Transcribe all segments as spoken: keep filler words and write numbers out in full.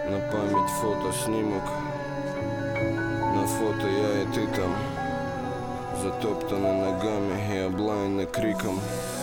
На память фотоснимок. На фото я и ты там, затоптаны ногами и облаяны криком.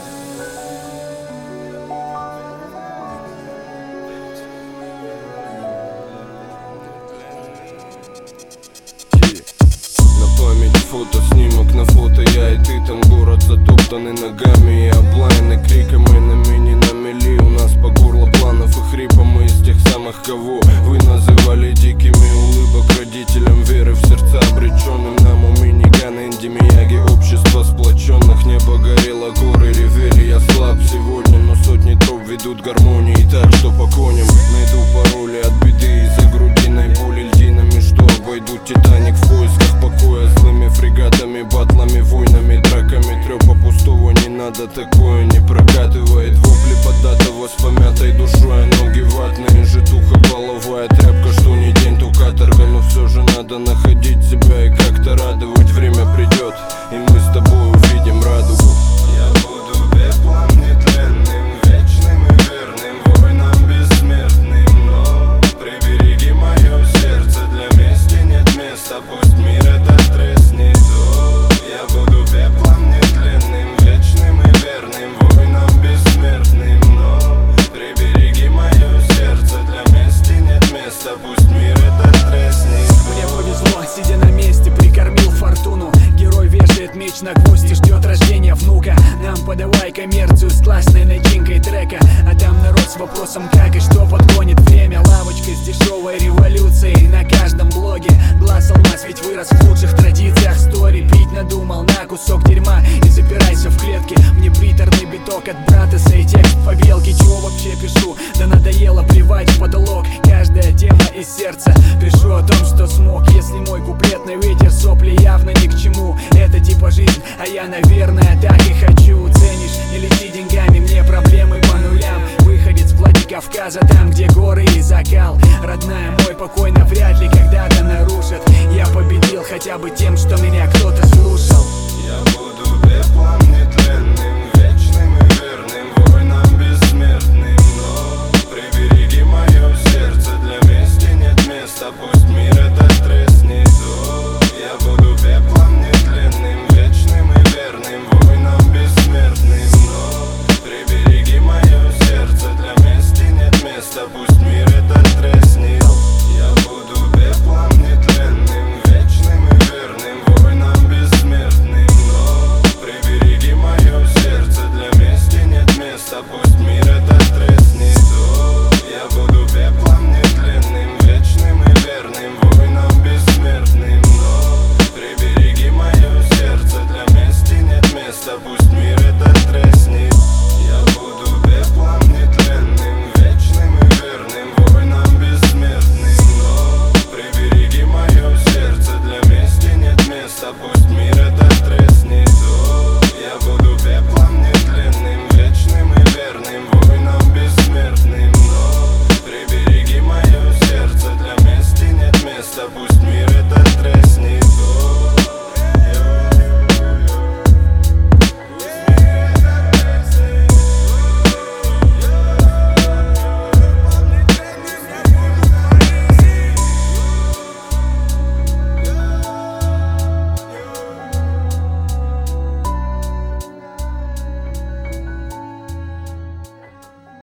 На память фотоснимок. На фото я и ты там, город затоптанный ногами и облаяны криком. И на мини на мели у нас по горло планов и хрипа. Мы из тех самых, кого вы называли дикими. Улыбок родителям, веры в сердца обреченным. Нам у минигана Инди Мияги, общество сплоченных. Небо горело, горы ревели. Я слаб сегодня, но сотни троп ведут гармонии. Так что по коням найду пароли от беды из-за грудиной боли льдинами, что обойдут Титаник в поисках покоя. Злыми фрегатами, батлами, войнами, драками. Трёпа пустого не надо, такое не прокатывает. Вопли поддатого с помятой душой, а ноги ватные, житуха половая тряпка. Что не день, то каторга, но все же надо находить себя и как-то радовать. Время придет, и мы с тобой увидим радугу. Я буду пеплом нетленным, вечным и верным, воинам бессмертным. Но прибереги мое сердце, для мести нет места, пусть мир этот треснет. О, я буду пеплом нетленным, вечным и верным, воинам бессмертным. Но прибереги мое сердце, для мести нет места, пусть мир этот треснет. Мне повезло, сидя на месте, прикормил фортуну. Герой вешает меч на гвоздь и ждет рождения внука. Нам подавай коммерцию с классной начинкой трека, а там народ с вопросом как и что подгонит время. Лавочка с дешевой революцией на каждом блоге. Глаз алмаз ведь вырос в лучших традициях стори. Пить надумал на кусок дерьма и запирайся в клетке. Мне приторный биток от Братеса и текст побелки. Чего вообще пишу? Да надоело плевать в потолок. Каждая тема из сердца. Пишу о том, что смог. Если мой куплетный ветер, сопли явно ни к чему. Это типа жизнь, а я, наверное, так и хочу. Ценишь, не лети деньгами, мне проблемы по нулям. Выходец в Владикавказа, там, где горы и закал. Родная, мой покой навряд ли когда-то нарушат. Я победил хотя бы тем, что меня кто-то слушал. Я буду пеплом